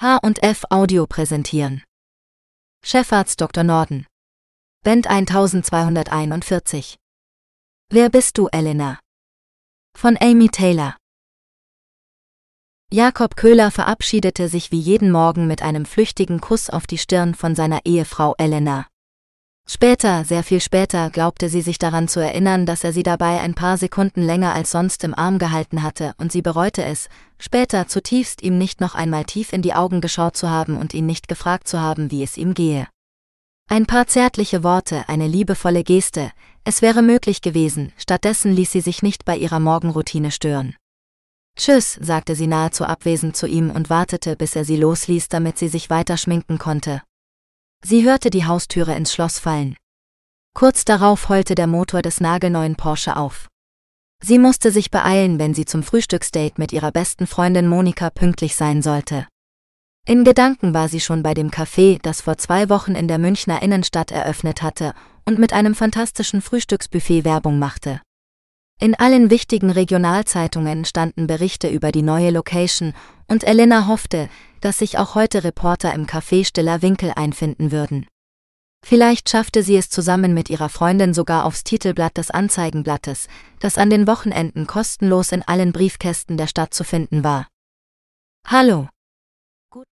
H&F Audio präsentieren. Chefarzt Dr. Norden. Band 1241. Wer bist du, Elena? Von Amy Taylor. Jakob Köhler verabschiedete sich wie jeden Morgen mit einem flüchtigen Kuss auf die Stirn von seiner Ehefrau Elena. Später, sehr viel später, glaubte sie sich daran zu erinnern, dass er sie dabei ein paar Sekunden länger als sonst im Arm gehalten hatte, und sie bereute es, später zutiefst ihm nicht noch einmal tief in die Augen geschaut zu haben und ihn nicht gefragt zu haben, wie es ihm gehe. Ein paar zärtliche Worte, eine liebevolle Geste, es wäre möglich gewesen, stattdessen ließ sie sich nicht bei ihrer Morgenroutine stören. »Tschüss«, sagte sie nahezu abwesend zu ihm und wartete, bis er sie losließ, damit sie sich weiter schminken konnte. Sie hörte die Haustüre ins Schloss fallen. Kurz darauf heulte der Motor des nagelneuen Porsche auf. Sie musste sich beeilen, wenn sie zum Frühstücksdate mit ihrer besten Freundin Monika pünktlich sein sollte. In Gedanken war sie schon bei dem Café, das vor 2 Wochen in der Münchner Innenstadt eröffnet hatte und mit einem fantastischen Frühstücksbuffet Werbung machte. In allen wichtigen Regionalzeitungen standen Berichte über die neue Location und Elena hoffte, dass sich auch heute Reporter im Café Stiller Winkel einfinden würden. Vielleicht schaffte sie es zusammen mit ihrer Freundin sogar aufs Titelblatt des Anzeigenblattes, das an den Wochenenden kostenlos in allen Briefkästen der Stadt zu finden war. »Hallo«,